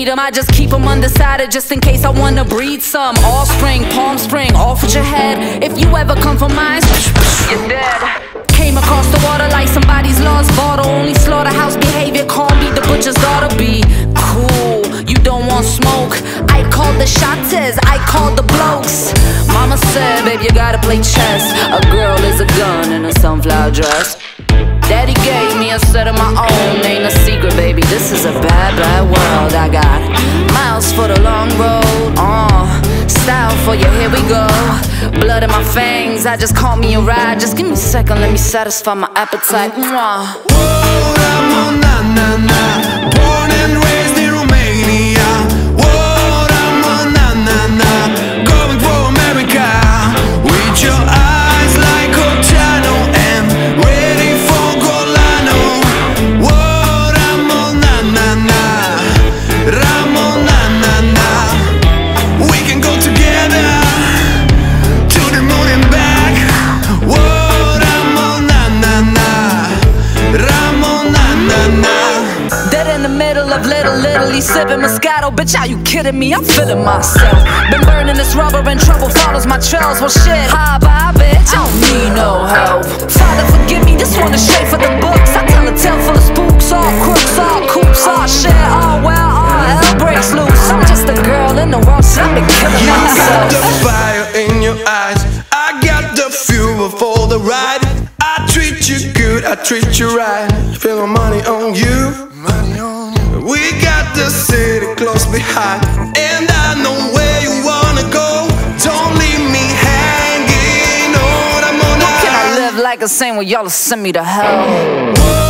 them, I just keep them undecided just in case I wanna breed some. All spring, Palm Spring, off with your head. If you ever come for mine, you're dead. Came across the water like somebody's lost bottle. Only slaughterhouse behavior, call me the butcher's daughter. Be cool, you don't want smoke. I called the shots, I called the blokes. Mama said, babe, you gotta play chess. A girl is a gun in a sunflower dress. Daddy gave me a set of my own. Ain't a secret, baby, this is a bad, bad world. I got miles for the long road. Style for you, here we go. Blood in my fangs, I just caught me a ride. Just give me a second, let me satisfy my appetite. Whoa, Ramon, na na na. Born and raised in Romania. Whoa, Ramon, na na na. Going for America. With your eyes like Oceano and ready for Golano. Whoa, Ramon, na na na. Ramon, na na na. We can go together to the moon and back. Whoa, Ramon, na na na. Ramon, na na na. Dead in the middle of Little Italy, sipping Moscato. Bitch, are you kidding me? I'm feeling myself. Been burning this rubber and trouble follows my trails. Well, shit, hi, bye, bitch, I don't need no help. Father, forgive me, this one is straight for the books. I tell a tale full of spooks, all crooks, all coops, all shit, all well, all hell breaks loose. I'm just a girl in the world, so I've been killing myself. You got the fire in your eyes, I got the fuel for the ride. I treat you good, I treat you right. Spend my money on you. We got the city close behind, and I know where you wanna go. Don't leave me hanging on. I'm on. How can I live like a saint when y'all send me to hell? Whoa.